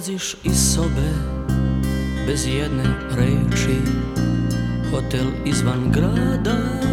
Odlaziš iz sobe bez jedne reči, hotel izvan grada.